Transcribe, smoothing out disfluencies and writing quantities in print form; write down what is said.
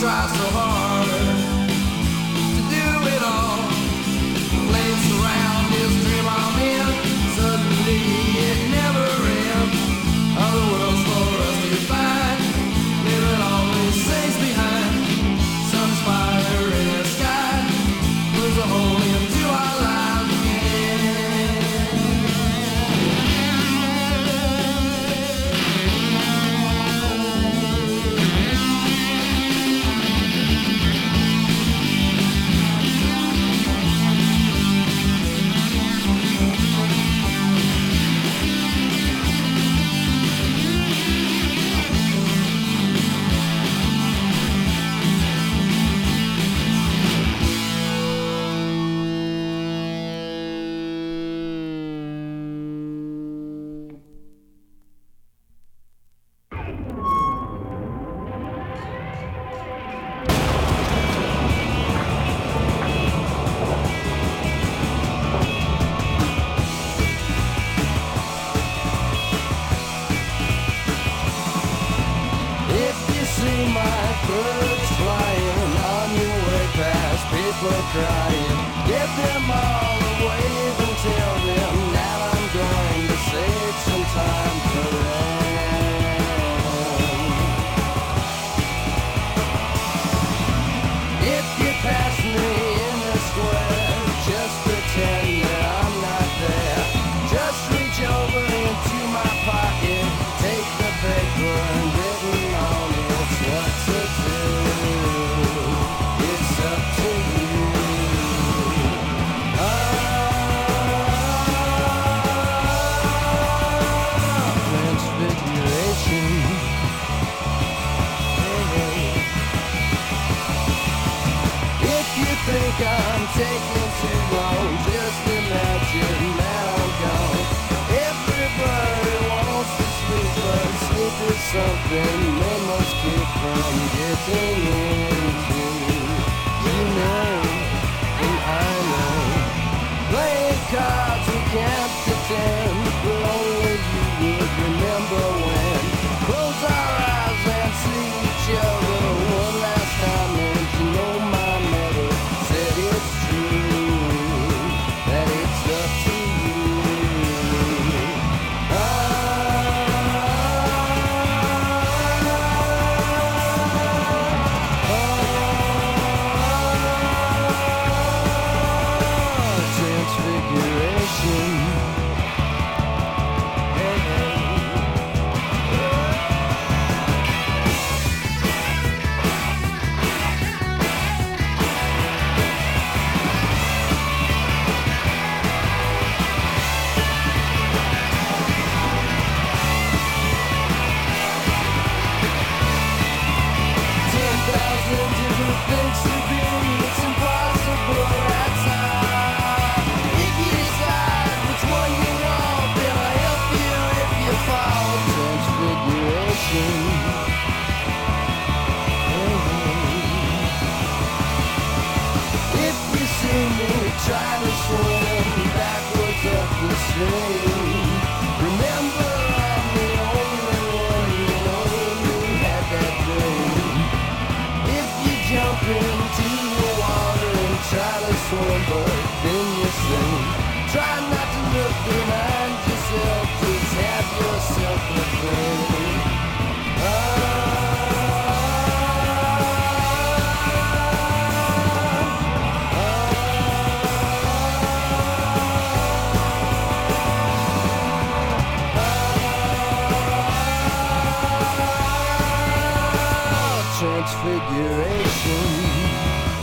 try so hard to do it all. Place around his dream I'm in. Suddenly it never ends. Other worlds for us to find. Living always stays behind. Sun's fire in the sky. Puts a hole into our lives again. Crying, get them all away and tell them that I'm going to save some time for them. If you pass me in the square, just pretend that I'm not there. Just reach over into my pocket, take the paper and written on it's what to do. It's up to you. Think I'm taking too long, just imagine that I'm gone. Everybody wants to sleep, but sleep is something they must keep from getting into. You know, and I know, playing cards we can't pretend, but only you would remember when. Close our eyes and see each other one last time, and you know my mother said it's true, that it's up to you. Transfiguration. Try to swim backwards up the stream. Remember, I'm the only one you know who had that dream. If you jump into the water and try to swim, but then you sink, try not to look behind yourself, just have yourself a dream. Transfiguration.